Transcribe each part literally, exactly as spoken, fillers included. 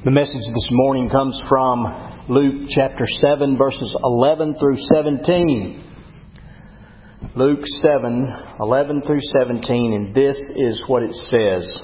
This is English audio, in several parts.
The message this morning comes from Luke chapter seven, verses eleven through seventeen. Luke seven, eleven through seventeen, and this is what it says.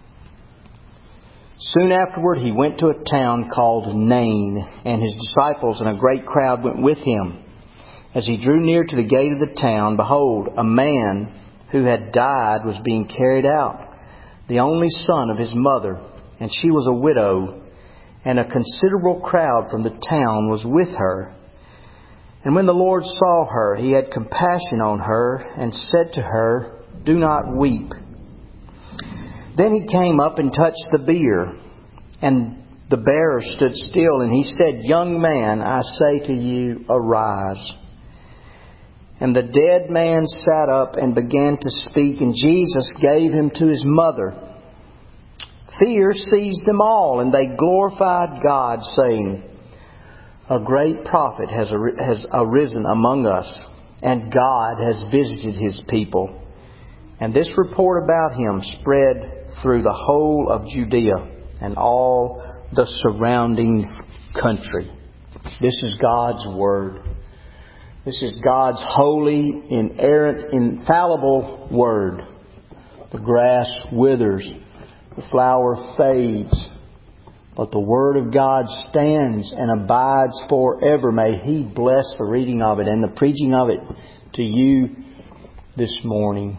Soon afterward he went to a town called Nain, and his disciples and a great crowd went with him. As he drew near to the gate of the town, behold, a man who had died was being carried out, the only son of his mother, and she was a widow, and a considerable crowd from the town was with her. And when the Lord saw her, he had compassion on her, and said to her, "Do not weep." Then he came up and touched the bier, and the bearer stood still, and he said, "Young man, I say to you, arise." And the dead man sat up and began to speak, and Jesus gave him to his mother. Fear seized them all, and they glorified God, saying, "A great prophet has has arisen among us, and God has visited His people." And this report about Him spread through the whole of Judea and all the surrounding country. This is God's Word. This is God's holy, inerrant, infallible Word. The grass withers, the flower fades, but the Word of God stands and abides forever. May He bless the reading of it and the preaching of it to you this morning.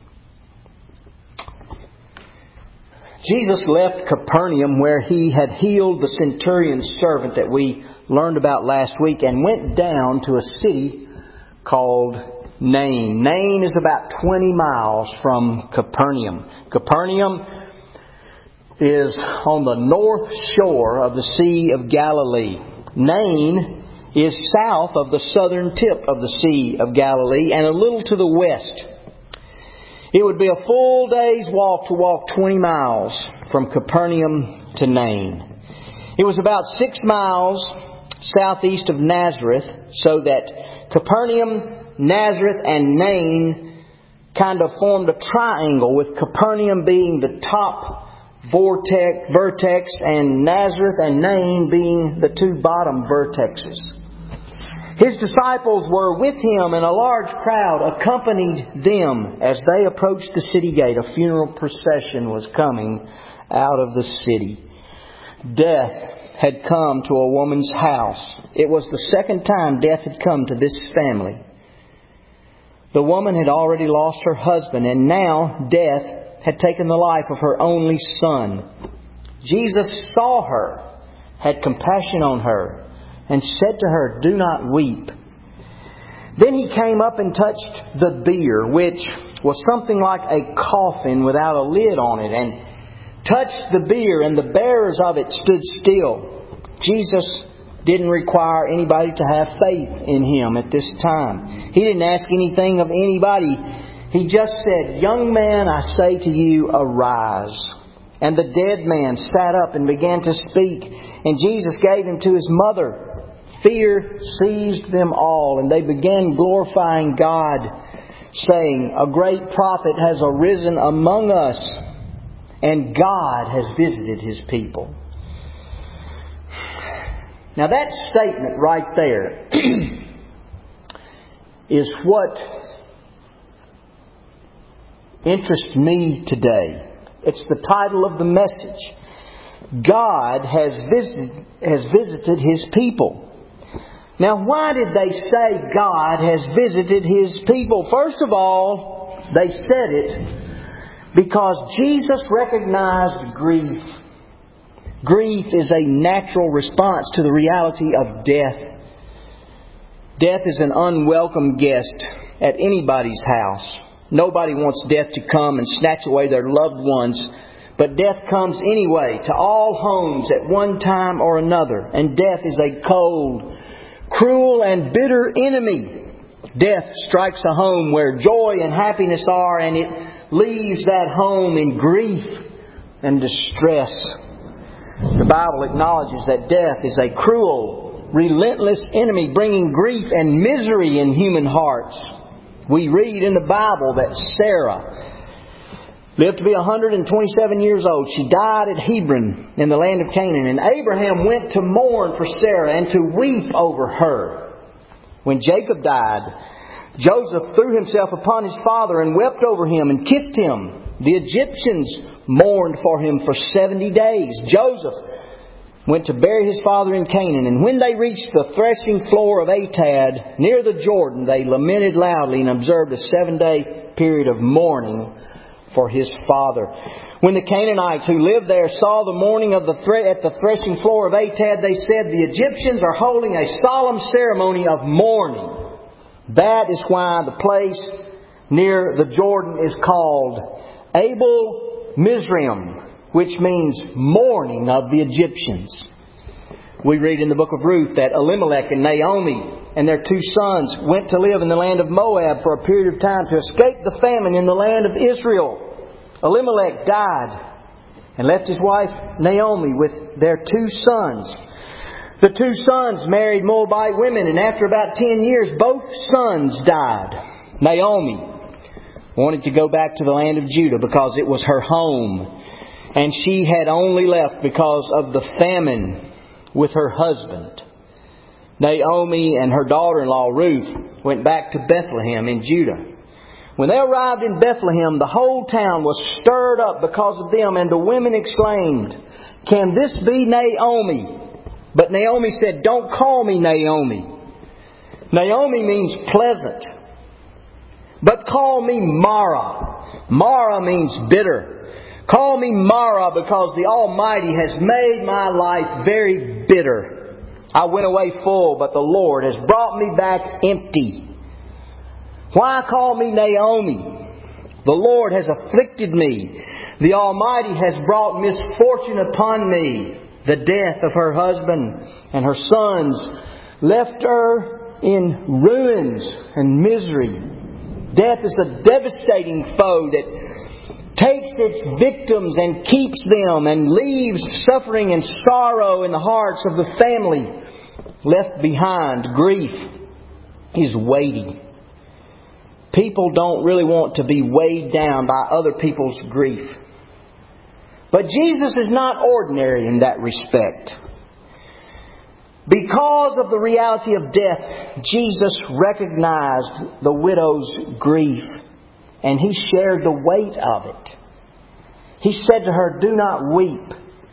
Jesus left Capernaum, where He had healed the centurion's servant that we learned about last week, and went down to a city called Nain. Nain is about twenty miles from Capernaum. Capernaum is on the north shore of the Sea of Galilee. Nain is south of the southern tip of the Sea of Galilee and a little to the west. It would be a full day's walk to walk twenty miles from Capernaum to Nain. It was about six miles southeast of Nazareth, so that Capernaum, Nazareth, and Nain kind of formed a triangle, with Capernaum being the top vortex, vertex, and Nazareth and Nain being the two bottom vertexes. His disciples were with Him, and a large crowd accompanied them as they approached the city gate. A funeral procession was coming out of the city. Death had come to a woman's house. It was the second time death had come to this family. The woman had already lost her husband, and now death had taken the life of her only son. Jesus saw her, had compassion on her, and said to her, "Do not weep." Then He came up and touched the bier, which was something like a coffin without a lid on it, and touched the bier, and the bearers of it stood still. Jesus didn't require anybody to have faith in Him at this time. He didn't ask anything of anybody. He just said, "Young man, I say to you, arise." And the dead man sat up and began to speak, and Jesus gave him to his mother. Fear seized them all, and they began glorifying God, saying, "A great prophet has arisen among us, and God has visited His people." Now that statement right there is what interests me today. It's the title of the message. God has visited, has visited His people. Now, why did they say God has visited His people? First of all, they said it because Jesus recognized grief. Grief is a natural response to the reality of death. Death is an unwelcome guest at anybody's house. Nobody wants death to come and snatch away their loved ones, but death comes anyway to all homes at one time or another. And death is a cold, cruel, and bitter enemy. Death strikes a home where joy and happiness are, and it leaves that home in grief and distress. The Bible acknowledges that death is a cruel, relentless enemy, bringing grief and misery in human hearts. We read in the Bible that Sarah lived to be one hundred twenty-seven years old. She died at Hebron in the land of Canaan. And Abraham went to mourn for Sarah and to weep over her. When Jacob died, Joseph threw himself upon his father and wept over him and kissed him. The Egyptians mourned for him for seventy days. Joseph went to bury his father in Canaan. And when they reached the threshing floor of Atad, near the Jordan, they lamented loudly and observed a seven-day period of mourning for his father. When the Canaanites who lived there saw the mourning of the thre- at the threshing floor of Atad, they said, "The Egyptians are holding a solemn ceremony of mourning." That is why the place near the Jordan is called Abel Mizraim, which means mourning of the Egyptians. We read in the book of Ruth that Elimelech and Naomi and their two sons went to live in the land of Moab for a period of time to escape the famine in the land of Israel. Elimelech died and left his wife Naomi with their two sons. The two sons married Moabite women, and after about ten years, both sons died. Naomi wanted to go back to the land of Judah because it was her home, and she had only left because of the famine with her husband. Naomi and her daughter-in-law Ruth went back to Bethlehem in Judah. When they arrived in Bethlehem, the whole town was stirred up because of them, and the women exclaimed, "Can this be Naomi?" But Naomi said, "Don't call me Naomi. Naomi means pleasant. But call me Mara." Mara means bitter. Call me Mara because the Almighty has made my life very bitter. I went away full, but the Lord has brought me back empty. Why call me Naomi? The Lord has afflicted me. The Almighty has brought misfortune upon me. The death of her husband and her sons left her in ruins and misery. Death is a devastating foe that takes its victims and keeps them and leaves suffering and sorrow in the hearts of the family left behind. Grief is weighty. People don't really want to be weighed down by other people's grief. But Jesus is not ordinary in that respect. Because of the reality of death, Jesus recognized the widow's grief, and He shared the weight of it. He said to her, "Do not weep,"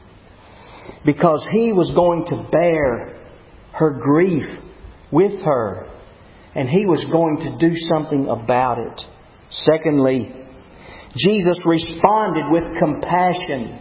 because He was going to bear her grief with her, and He was going to do something about it. Secondly, Jesus responded with compassion.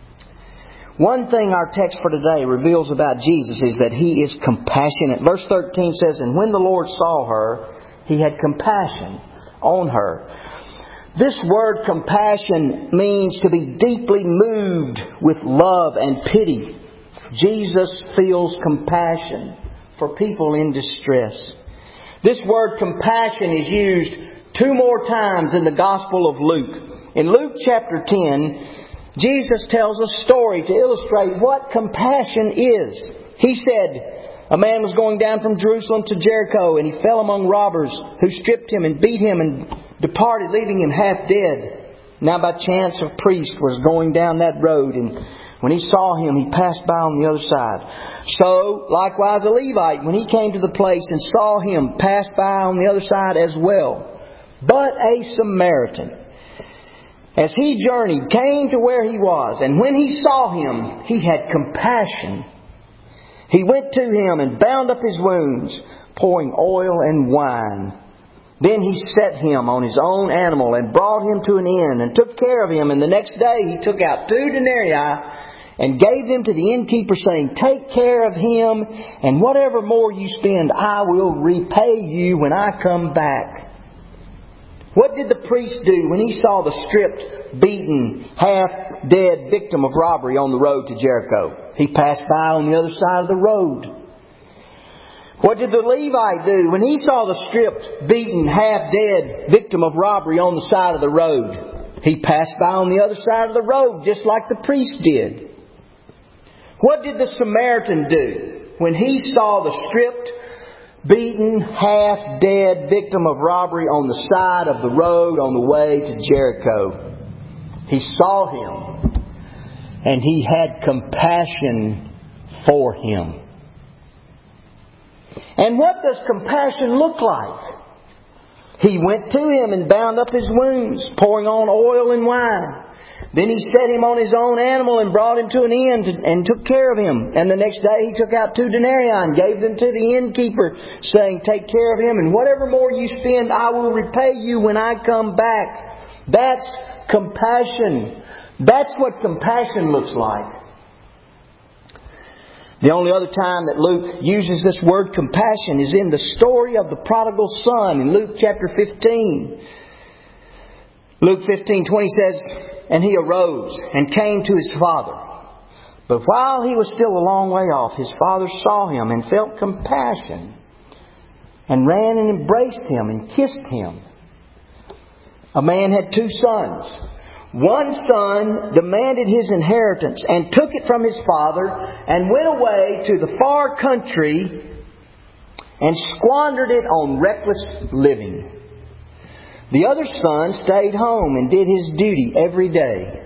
One thing our text for today reveals about Jesus is that He is compassionate. Verse thirteen says, "And when the Lord saw her, He had compassion on her." This word compassion means to be deeply moved with love and pity. Jesus feels compassion for people in distress. This word compassion is used two more times in the Gospel of Luke. In Luke chapter ten, Jesus tells a story to illustrate what compassion is. He said, a man was going down from Jerusalem to Jericho, and he fell among robbers who stripped him and beat him and departed, leaving him half dead. Now by chance a priest was going down that road, and when he saw him, he passed by on the other side. So, likewise a Levite, when he came to the place and saw him, passed by on the other side as well. But a Samaritan, as he journeyed, came to where he was, and when he saw him, he had compassion. He went to him and bound up his wounds, pouring oil and wine. Then he set him on his own animal and brought him to an inn and took care of him. And the next day he took out two denarii and gave them to the innkeeper, saying, "Take care of him, and whatever more you spend, I will repay you when I come back." What did the priest do when he saw the stripped, beaten, half-dead victim of robbery on the road to Jericho? He passed by on the other side of the road. What did the Levite do when he saw the stripped, beaten, half-dead victim of robbery on the side of the road? He passed by on the other side of the road, just like the priest did. What did the Samaritan do when he saw the stripped, beaten, half-dead victim of robbery on the side of the road on the way to Jericho? He saw him, and He had compassion for him. And what does compassion look like? He went to him and bound up his wounds, pouring on oil and wine. Then He set him on his own animal and brought him to an inn and took care of him. And the next day He took out two denarii and gave them to the innkeeper, saying, "Take care of him, and whatever more you spend, I will repay you when I come back." That's compassion. That's what compassion looks like. The only other time that Luke uses this word compassion is in the story of the prodigal son in Luke chapter fifteen. Luke fifteen twenty says, "And he arose and came to his father. But while he was still a long way off, his father saw him and felt compassion, and ran and embraced him and kissed him." A man had two sons. One son demanded his inheritance and took it from his father and went away to the far country and squandered it on reckless living. The other son stayed home and did his duty every day.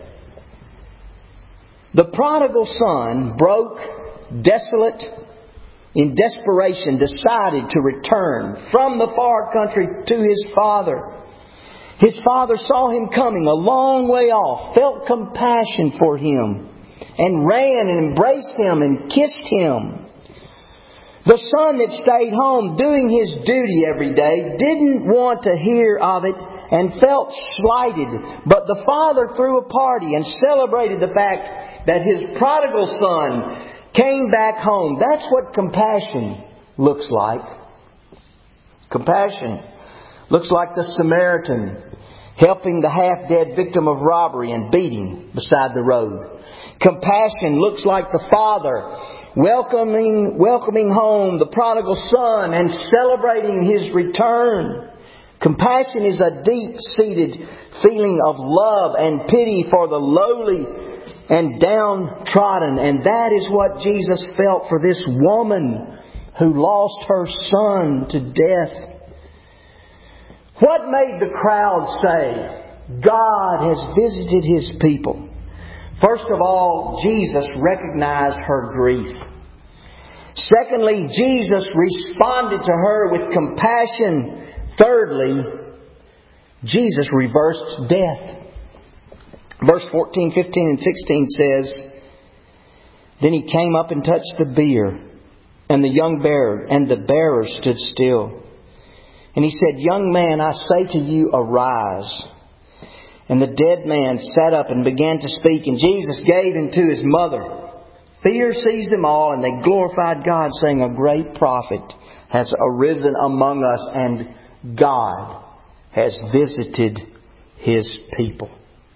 The prodigal son, broke, desolate, in desperation, decided to return from the far country to his father. His father saw him coming a long way off, felt compassion for him, and ran and embraced him and kissed him. The son that stayed home doing his duty every day didn't want to hear of it and felt slighted. But the father threw a party and celebrated the fact that his prodigal son came back home. That's what compassion looks like. Compassion looks like the Samaritan helping the half-dead victim of robbery and beating beside the road. Compassion looks like the father welcoming welcoming home the prodigal son and celebrating his return. Compassion is a deep-seated feeling of love and pity for the lowly and downtrodden. And that is what Jesus felt for this woman who lost her son to death. What made the crowd say, "God has visited His people"? First of all, Jesus recognized her grief. Secondly, Jesus responded to her with compassion. Thirdly, Jesus reversed death. Verse fourteen, fifteen, and sixteen says, "Then He came up and touched the bier, and the young bearer, and the bearer stood still. And He said, 'Young man, I say to you, arise.' And the dead man sat up and began to speak, and Jesus gave him to his mother. Fear seized them all, and they glorified God, saying, 'A great prophet has arisen among us, and God has visited His people.'"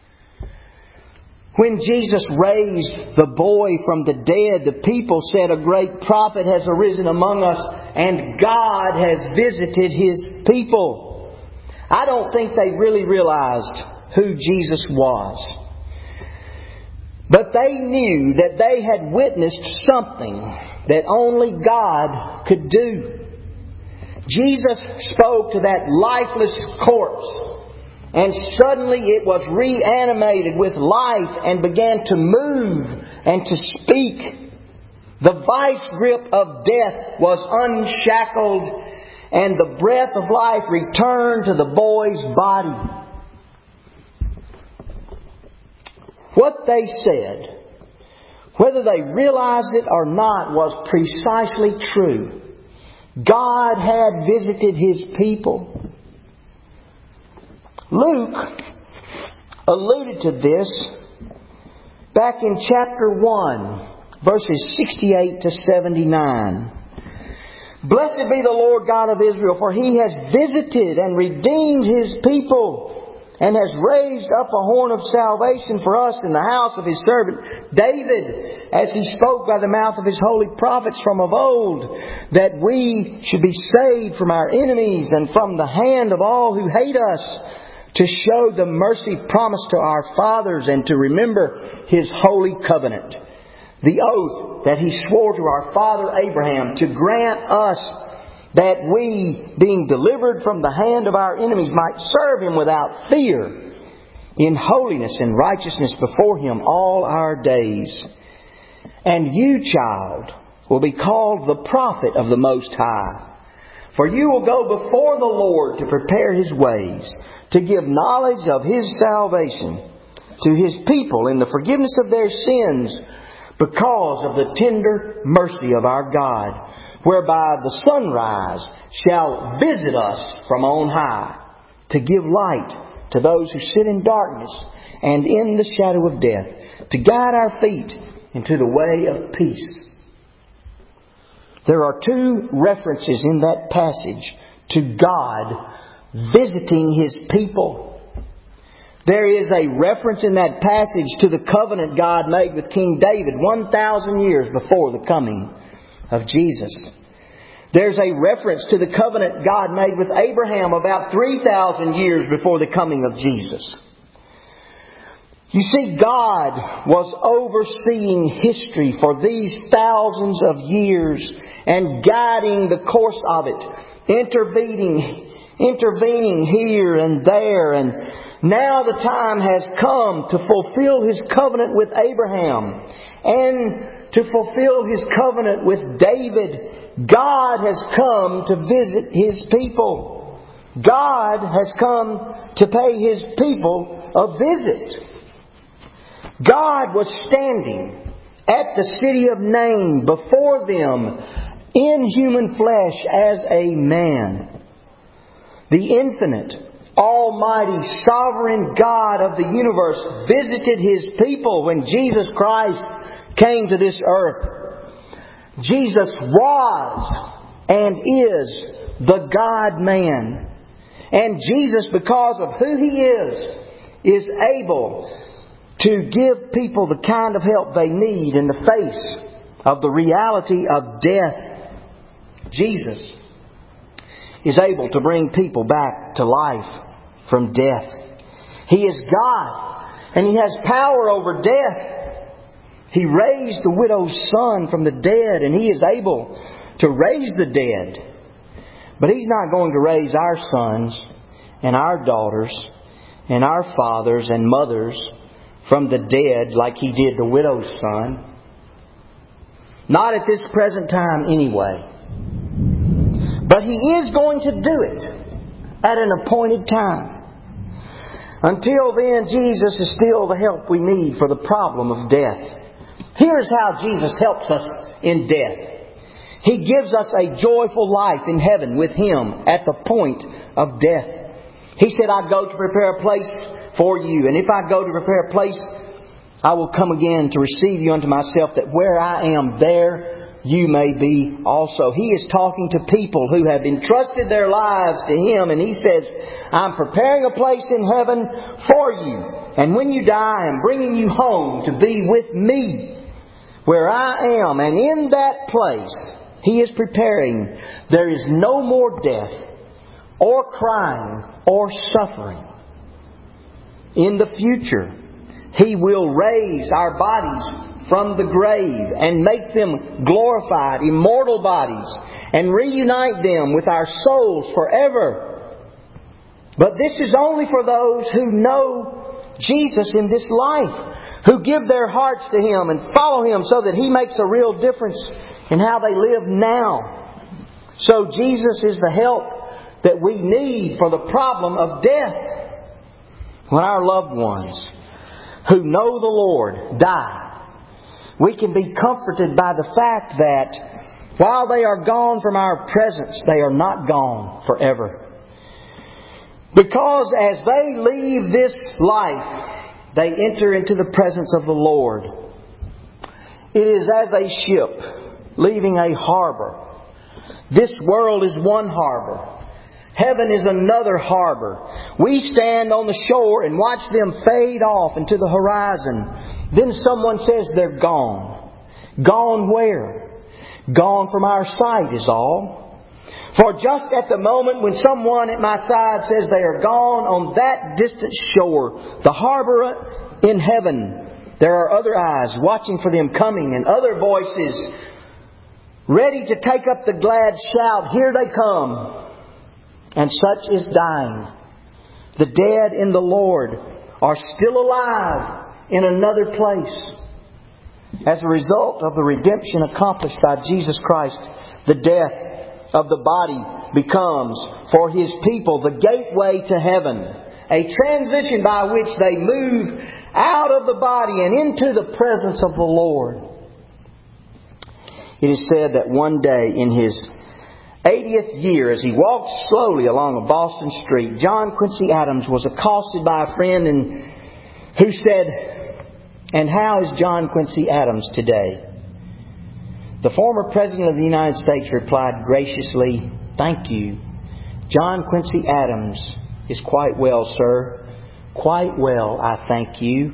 When Jesus raised the boy from the dead, the people said, "A great prophet has arisen among us, and God has visited His people." I don't think they really realized who Jesus was. But they knew that they had witnessed something that only God could do. Jesus spoke to that lifeless corpse, and suddenly it was reanimated with life and began to move and to speak. The vice grip of death was unshackled, and the breath of life returned to the boy's body. What they said, whether they realized it or not, was precisely true. God had visited His people. Luke alluded to this back in chapter one, verses sixty-eight to seventy-nine. "Blessed be the Lord God of Israel, for He has visited and redeemed His people, and has raised up a horn of salvation for us in the house of His servant David, as He spoke by the mouth of His holy prophets from of old, that we should be saved from our enemies and from the hand of all who hate us, to show the mercy promised to our fathers, and to remember His holy covenant, the oath that He swore to our father Abraham, to grant us that we, being delivered from the hand of our enemies, might serve Him without fear, in holiness and righteousness before Him all our days. And you, child, will be called the prophet of the Most High. For you will go before the Lord to prepare His ways, to give knowledge of His salvation to His people in the forgiveness of their sins, because of the tender mercy of our God, whereby the sunrise shall visit us from on high, to give light to those who sit in darkness and in the shadow of death, to guide our feet into the way of peace. There are two references in that passage to God visiting His people. There is a reference in that passage to the covenant God made with King David one thousand years before the coming of Jesus. There's a reference to the covenant God made with Abraham about three thousand years before the coming of Jesus. You see, God was overseeing history for these thousands of years and guiding the course of it, intervening, intervening here and there. And now the time has come to fulfill His covenant with Abraham and to fulfill His covenant with David. God has come to visit His people. God has come to pay His people a visit. God was standing at the city of Nain before them in human flesh as a man. The infinite, almighty, sovereign God of the universe visited His people when Jesus Christ came to this earth. Jesus was and is the God-man. And Jesus, because of who He is, is able to give people the kind of help they need in the face of the reality of death. Jesus is able to bring people back to life from death. He is God, and He has power over death. He raised the widow's son from the dead, and He is able to raise the dead. But He's not going to raise our sons and our daughters and our fathers and mothers from the dead like He did the widow's son. Not at this present time anyway. But He is going to do it at an appointed time. Until then, Jesus is still the help we need for the problem of death. Here's how Jesus helps us in death. He gives us a joyful life in heaven with Him at the point of death. He said, I go to prepare a place for you. And if I go to prepare a place, I will come again to receive you unto myself, that where I am, there you may be also. He is talking to people who have entrusted their lives to Him. And He says, I'm preparing a place in heaven for you. And when you die, I'm bringing you home to be with me where I am. And in that place He is preparing, there is no more death or crying or suffering. In the future, He will raise our bodies from the grave and make them glorified, immortal bodies, and reunite them with our souls forever. But this is only for those who know Jesus in this life, who give their hearts to Him and follow Him so that He makes a real difference in how they live now. So Jesus is the help that we need for the problem of death. When our loved ones who know the Lord die, we can be comforted by the fact that while they are gone from our presence, they are not gone forever. Because as they leave this life, they enter into the presence of the Lord. It is as a ship leaving a harbor. This world is one harbor. Heaven is another harbor. We stand on the shore and watch them fade off into the horizon. Then someone says they're gone. Gone where? Gone from our sight is all. For just at the moment when someone at my side says they are gone on that distant shore, the harbor in heaven, there are other eyes watching for them coming, and other voices ready to take up the glad shout, here they come. And such is dying. The dead in the Lord are still alive in another place. As a result of the redemption accomplished by Jesus Christ, the death of the body becomes, for His people, the gateway to heaven. A transition by which they move out of the body and into the presence of the Lord. It is said that one day in his eightieth year, as he walked slowly along a Boston street, John Quincy Adams was accosted by a friend and who said, "And how is John Quincy Adams today?" The former President of the United States replied graciously, "Thank you. John Quincy Adams is quite well, sir. Quite well, I thank you.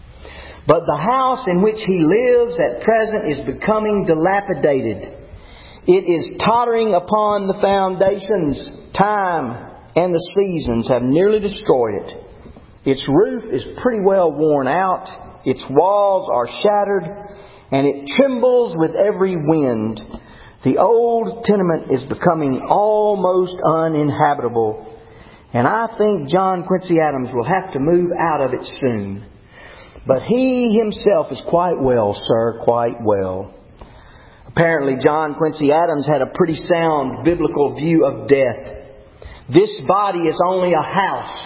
But the house in which he lives at present is becoming dilapidated. It is tottering upon the foundations. Time and the seasons have nearly destroyed it. Its roof is pretty well worn out. Its walls are shattered, and it trembles with every wind. The old tenement is becoming almost uninhabitable. And I think John Quincy Adams will have to move out of it soon. But he himself is quite well, sir, quite well." Apparently, John Quincy Adams had a pretty sound biblical view of death. This body is only a house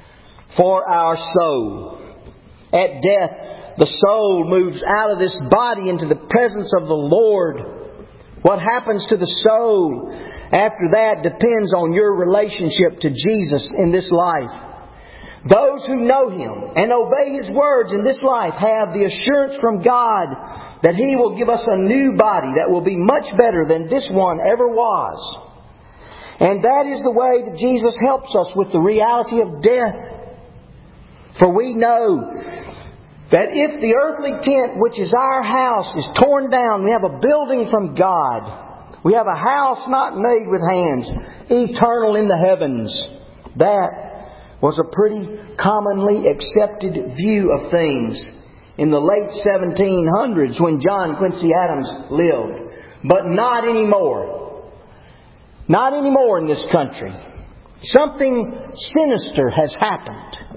for our soul. At death, the soul moves out of this body into the presence of the Lord. What happens to the soul after that depends on your relationship to Jesus in this life. Those who know Him and obey His words in this life have the assurance from God that He will give us a new body that will be much better than this one ever was. And that is the way that Jesus helps us with the reality of death. For we know that if the earthly tent, which is our house, is torn down, we have a building from God. We have a house not made with hands, eternal in the heavens. That was a pretty commonly accepted view of things in the late seventeen hundreds when John Quincy Adams lived. But not anymore. Not anymore in this country. Something sinister has happened.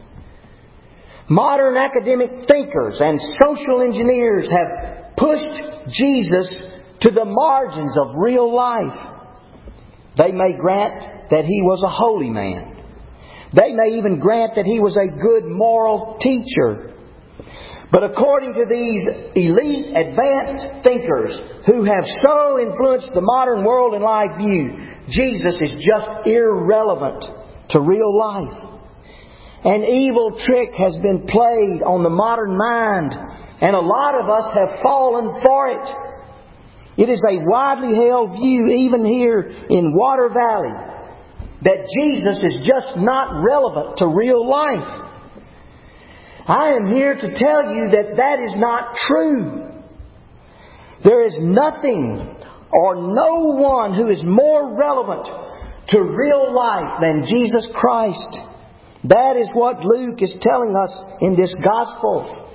Modern academic thinkers and social engineers have pushed Jesus to the margins of real life. They may grant that He was a holy man. They may even grant that He was a good moral teacher. But according to these elite, advanced thinkers who have so influenced the modern world and life view, Jesus is just irrelevant to real life. An evil trick has been played on the modern mind, and a lot of us have fallen for it. It is a widely held view, even here in Water Valley, that Jesus is just not relevant to real life. I am here to tell you that that is not true. There is nothing or no one who is more relevant to real life than Jesus Christ. That is what Luke is telling us in this Gospel.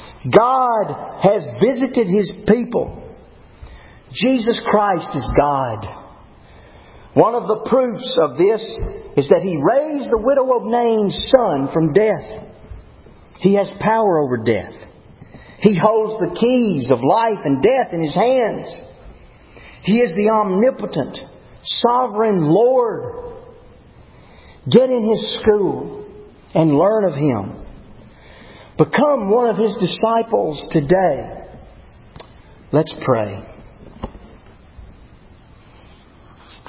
God has visited His people. Jesus Christ is God. One of the proofs of this is that He raised the widow of Nain's son from death. He has power over death. He holds the keys of life and death in His hands. He is the omnipotent, sovereign Lord. Get in His school and learn of Him. Become one of His disciples today. Let's pray.